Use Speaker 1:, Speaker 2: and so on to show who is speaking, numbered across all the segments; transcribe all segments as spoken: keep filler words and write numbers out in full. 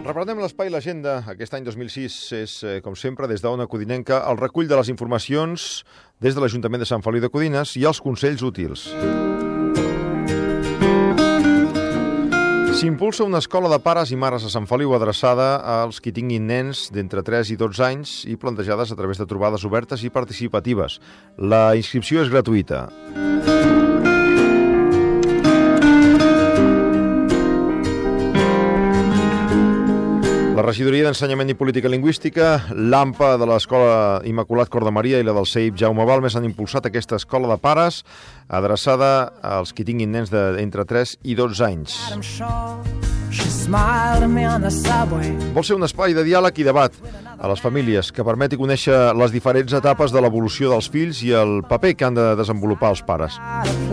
Speaker 1: Reprenem l'espai l'agenda. Aquest any dos mil sis és, eh, com sempre, des d'Ona Codinenca, el recull de les informacions des de l'Ajuntament de Sant Feliu de Codines i els consells útils. S'impulsa una escola de pares i mares a Sant Feliu adreçada als qui tinguin nens d'entre tres i dotze anys i plantejades a través de trobades obertes i participatives. La inscripció és gratuïta. La Regidoria d'Ensenyament i Política Lingüística, l'AMPA de l'Escola Immaculat Cor de Maria i la del C E I P Jaume Balmes han impulsat aquesta escola de pares adreçada als qui tinguin nens d'entre tres i dotze anys. Vol ser un espai de diàleg i debat a les famílies que permeti conèixer les diferents etapes de l'evolució dels fills i el paper que han de desenvolupar els pares.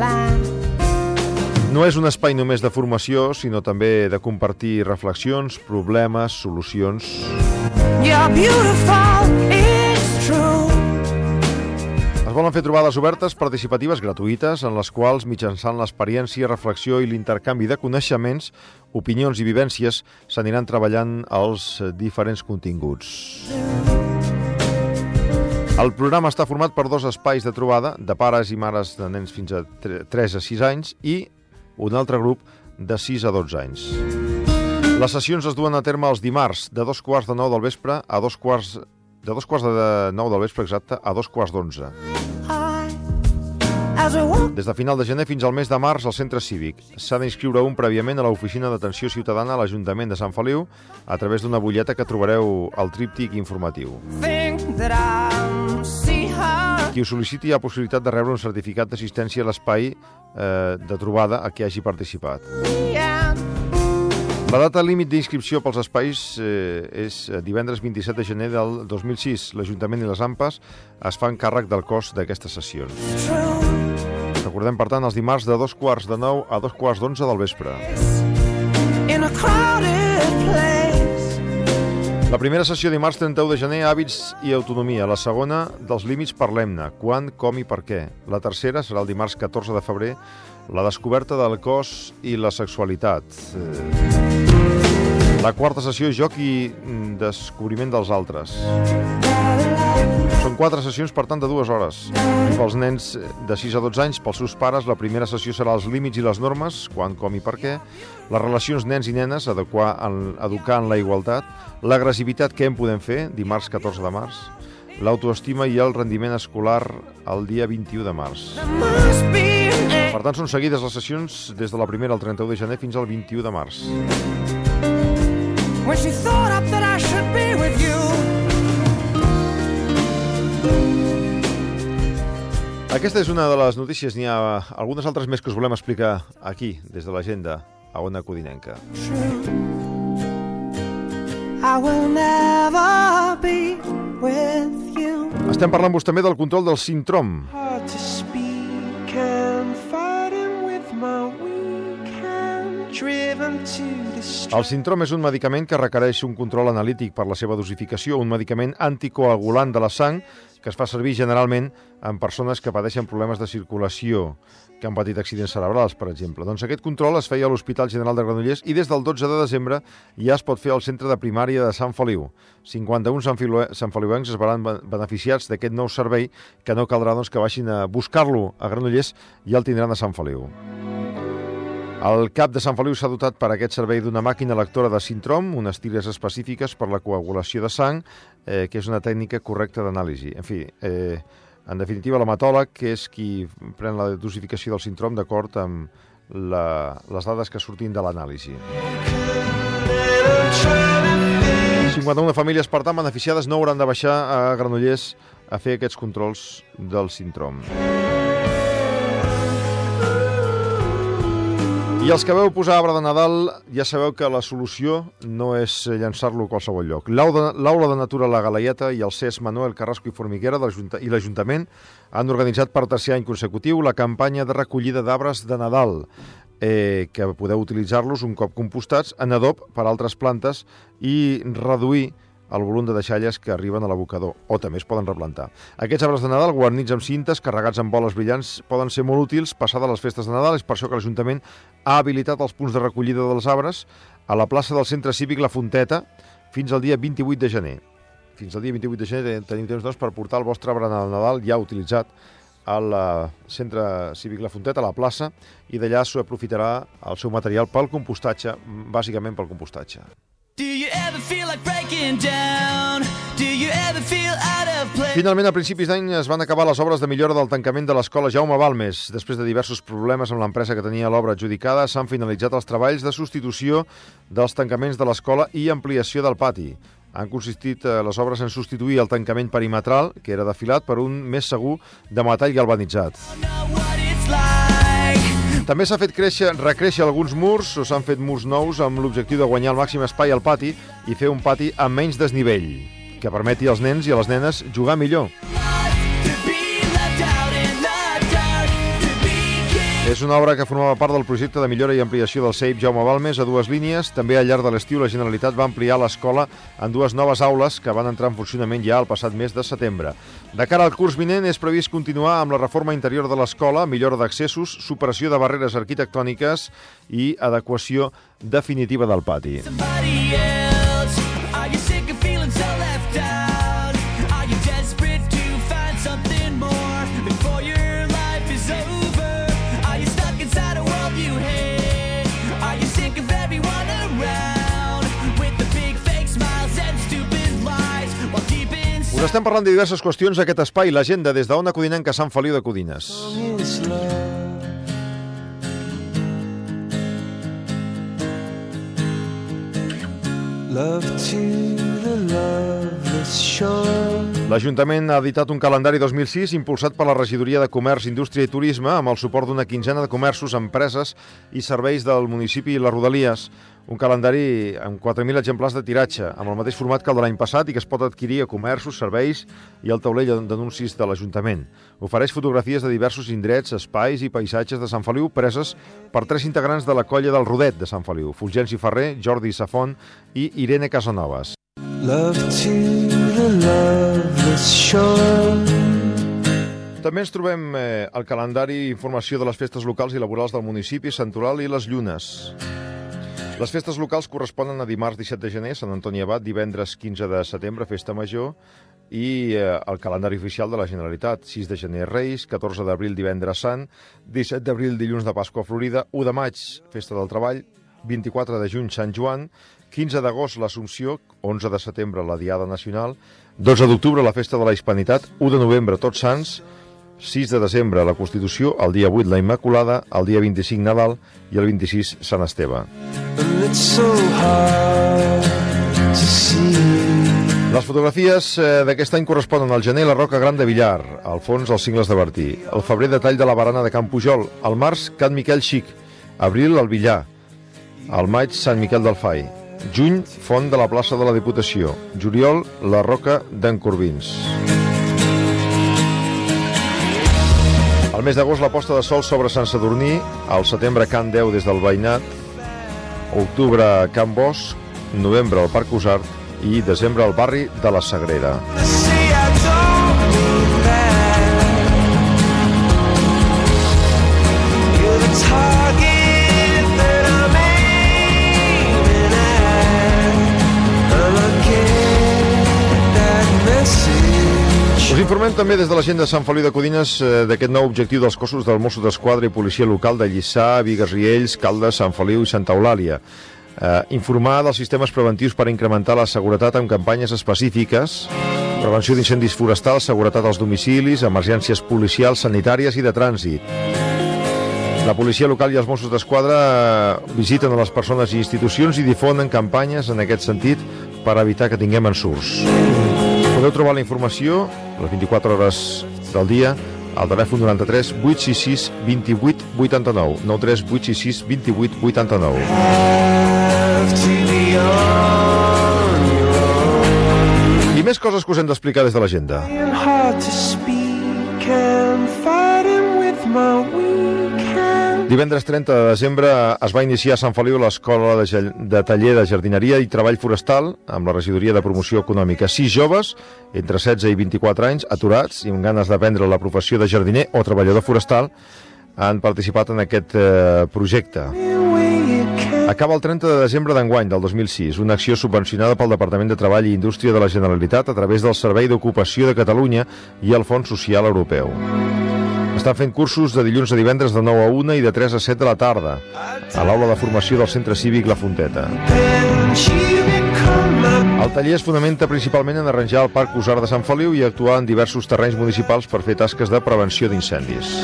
Speaker 1: No és un espai només de formació, sinó també de compartir reflexions, problemes, solucions. Es volen fer trobades obertes, participatives, gratuïtes, en les quals, mitjançant l'experiència, reflexió i l'intercanvi de coneixements, opinions i vivències, s'aniran treballant els diferents continguts. El programa està format per dos espais de trobada, de pares i mares de nens fins a tres a sis anys i un altre grup de sis a dotze anys. Les sessions es duen a terme els dimarts, de dos quarts de nou del vespre a dos quarts de dos quarts de nou del vespre exacte a dos quarts d'onze. Des de final de gener fins al mes de març al centre cívic. S'ha d'inscriure un prèviament a l'oficina d'atenció ciutadana a l'Ajuntament de Sant Feliu a través d'una butlleta que trobareu al tríptic informatiu. Qui ho sol·liciti ha possibilitat de rebre un certificat d'assistència a l'espai eh, de trobada a què hagi participat. La data límit d'inscripció pels espais eh, és divendres vint-i-set de gener del dos mil sis. L'Ajuntament i les AMPAs es fan càrrec del cost d'aquestes sessions. Recordem, per tant, els dimarts de dos quarts de nou a dos quarts d'onze del vespre. La primera sessió dimarts trenta-u de gener, hàbits i autonomia. La segona, dels límits parlem-ne, quan, com i per què. La tercera serà el dimarts catorze de febrer, la descoberta del cos i la sexualitat. La quarta sessió, joc i descobriment dels altres. Són quatre sessions, per tant, de dues hores. Pels nens de sis a dotze anys, pels seus pares, la primera sessió serà els límits i les normes, quan, com i per què, les relacions nens i nenes, adequar en, educar en la igualtat, l'agressivitat, què en podem fer, dimarts catorze de març, l'autoestima i el rendiment escolar el dia vint-i-u de març. Per tant, són seguides les sessions des de la primera al trenta-u de gener fins al vint-i-u de març. When she thought up that I should be with you. Aquesta és una de les notícies, n'hi ha algunes altres més que us volem explicar aquí, des de l'agenda, a Ona Codinenca. I will never be with you. Estem parlant-vos també del control del síndrom. El síndrom és un medicament que requereix un control analític per la seva dosificació, un medicament anticoagulant de la sang que es fa servir generalment en persones que pateixen problemes de circulació, que han patit accidents cerebrals, per exemple. Doncs aquest control es feia a l'Hospital General de Granollers i des del dotze de desembre ja es pot fer al centre de primària de Sant Feliu. cinquanta-un santfeliuencs es veran beneficiats d'aquest nou servei que no caldrà doncs, que baixin a buscar-lo a Granollers i el tindran a Sant Feliu. El CAP de Sant Feliu s'ha dotat per a aquest servei d'una màquina lectora de síndrom, unes tires específiques per la coagulació de sang, eh, que és una tècnica correcta d'anàlisi. En fi, eh, en definitiva, l'hematòleg, que és qui pren la dosificació del síndrom d'acord amb la, les dades que surtin de l'anàlisi. cinquanta-una famílies, per tant, beneficiades no hauran de baixar a Granollers a fer aquests controls del síndrom. I els que veu posar arbre de Nadal ja sabeu que la solució no és llançar-lo a qualsevol lloc. L'Aula de Natura La Galaieta i el C E S Manuel Carrasco i Formiguera i l'Ajuntament han organitzat per tercer any consecutiu la campanya de recollida d'arbres de Nadal, eh, que podeu utilitzar-los un cop compostats en adob per altres plantes i reduir el volum de deixalles que arriben a l'abocador, o també es poden replantar. Aquests arbres de Nadal, guarnits amb cintes, carregats amb boles brillants, poden ser molt útils passades les festes de Nadal. És per això que l'Ajuntament ha habilitat els punts de recollida dels arbres a la plaça del Centre Cívic La Fonteta fins al dia vint-i-vuit de gener. Fins al dia vint-i-vuit de gener tenim temps, doncs, per portar el vostre arbre de Nadal ja utilitzat al Centre Cívic La Fonteta, a la plaça, i d'allà s'aprofitarà el seu material pel compostatge, bàsicament pel compostatge. Finalment, a principis d'any es van acabar les obres de millora del tancament de l'escola Jaume Balmes. Després de diversos problemes amb l'empresa que tenia l'obra adjudicada, s'han finalitzat els treballs de substitució dels tancaments de l'escola i ampliació del pati. Han consistit eh, les obres en substituir el tancament perimetral, que era de filat, per un més segur de metall galvanitzat. També s'ha fet créixer, recréixer alguns murs, o s'han fet murs nous amb l'objectiu de guanyar el màxim espai al pati i fer un pati amb menys desnivell, que permeti als nens i a les nenes jugar millor. És una obra que formava part del projecte de millora i ampliació del C E I P Jaume Balmes a dues línies. També al llarg de l'estiu la Generalitat va ampliar l'escola en dues noves aules que van entrar en funcionament ja el passat mes de setembre. De cara al curs vinent és previst continuar amb la reforma interior de l'escola, millora d'accessos, superació de barreres arquitectòniques i adequació definitiva del pati. Us estem parlant de diverses qüestions a aquest espai, l'agenda des d'Ona Codinenca, Sant Feliu de Codines. L'Ajuntament ha editat un calendari dos mil sis impulsat per la Regidoria de Comerç, Indústria i Turisme amb el suport d'una quinzena de comerços, empreses i serveis del municipi i les Rodalies. Un calendari amb quatre mil exemplars de tiratge, amb el mateix format que el de l'any passat i que es pot adquirir a comerços, serveis i al taulell d'anuncis de l'Ajuntament. Ofereix fotografies de diversos indrets, espais i paisatges de Sant Feliu preses per tres integrants de la colla del Rodet de Sant Feliu, Fulgenci Ferrer, Jordi Safont i Irene Casanovas. També ens trobem eh, el calendari i informació de les festes locals i laborals del municipi, Santoral i les Llunes. Les festes locals corresponen a dimarts disset de gener, Sant Antoni Abat, divendres quinze de setembre, Festa Major, i eh, el calendari oficial de la Generalitat, sis de gener, Reis, catorze d'abril, divendres Sant, disset d'abril, dilluns de Pasqua Florida, u de maig, Festa del Treball, vint-i-quatre de juny, Sant Joan, quinze d'agost, l'Assumpció, onze de setembre, la Diada Nacional, dotze d'octubre, la Festa de la Hispanitat, u de novembre, Tots Sants, sis de desembre, la Constitució, el dia vuit, la Immaculada, el dia vint-i-cinc, Nadal, i el vint-i-sis, Sant Esteve. Les fotografies d'aquest any corresponen al gener la Roca Gran de Villar, al fons els cingles de Bertí, el febrer detall de la barana de Can Pujol, al març Can Miquel Xic, abril el Villar, al maig Sant Miquel del Fai, juny Font de la plaça de la Diputació, juliol la Roca d'en Corbins. Al mes d'agost la posta de sol sobre Sant Sadurní, al setembre Can Deu des del Veïnat, octubre Can Bosch, novembre al Parc Usart i desembre al barri de la Sagrera. Us informem també des de l'agenda de Sant Feliu de Codines eh, d'aquest nou objectiu dels cossos del Mossos d'Esquadra i Policia Local de Lliçà, Bigues-Riells, Caldes, Sant Feliu i Santa Eulàlia. Eh, informar dels sistemes preventius per incrementar la seguretat amb campanyes específiques, prevenció d'incendis forestals, seguretat als domicilis, emergències policials, sanitàries i de trànsit. La policia local i els Mossos d'Esquadra visiten a les persones i institucions i difonen campanyes en aquest sentit per evitar que tinguem ensurts. Podeu trobar la informació les vint-i-quatre hores del dia al telèfon noranta-tres vuit sis sis vint-i-vuit vuitanta-nou, nou tres vuit sis sis vint-i-vuit vuitanta-nou. I més coses que us hem d'explicar des de l'agenda. Divendres trenta de desembre es va iniciar a Sant Feliu l'Escola de, de Taller de Jardineria i Treball Forestal amb la Regidoria de Promoció Econòmica. Sis joves, entre setze i vint-i-quatre anys, aturats i amb ganes d'aprendre la professió de jardiner o treballador forestal, han participat en aquest eh, projecte. Acaba el trenta de desembre d'enguany, del dos mil sis, una acció subvencionada pel Departament de Treball i Indústria de la Generalitat a través del Servei d'Ocupació de Catalunya i el Fons Social Europeu. Estan fent cursos de dilluns a divendres de nou a una i de tres a set de la tarda a l'aula de formació del Centre Cívic La Fonteta. El taller es fonamenta principalment en arranjar el Parc Usar de Sant Feliu i actuar en diversos terrenys municipals per fer tasques de prevenció d'incendis.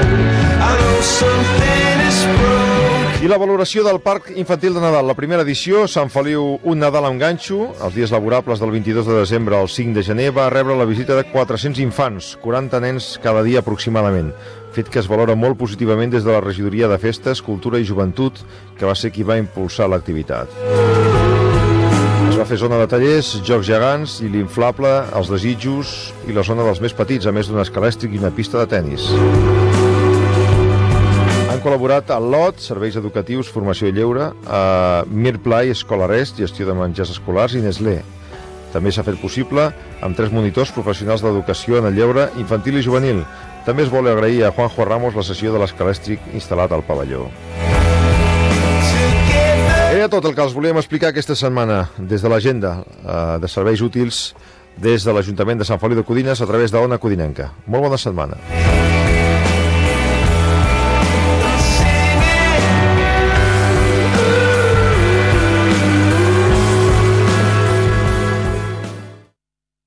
Speaker 1: I la valoració del Parc Infantil de Nadal. La primera edició, Sant Feliu, un Nadal amb ganxo, els dies laborables del vint-i-dos de desembre al cinc de gener, va rebre la visita de quatre-cents infants, quaranta nens cada dia aproximadament, fet que es valora molt positivament des de la Regidoria de Festes, Cultura i Joventut, que va ser qui va impulsar l'activitat. Es va fer zona de tallers, jocs gegants i l'inflable, els desitjos i la zona dels més petits, a més d'un escalèstric i una pista de tennis. Han col·laborat a L O T, Serveis Educatius, Formació i Lleure, a Mirplay, Escolarest, Gestió de Menjars Escolars i Nestlé. També s'ha fet possible amb tres monitors professionals d'educació en el lleure infantil i juvenil. També es vol agrair a Juanjo Ramos la sessió de l'escalèstric instal·lat al pavelló. Era tot el que els volíem explicar aquesta setmana des de l'agenda eh, de serveis útils des de l'Ajuntament de Sant Feliu de Codines a través d'Ona Codinenca. Molt bona setmana.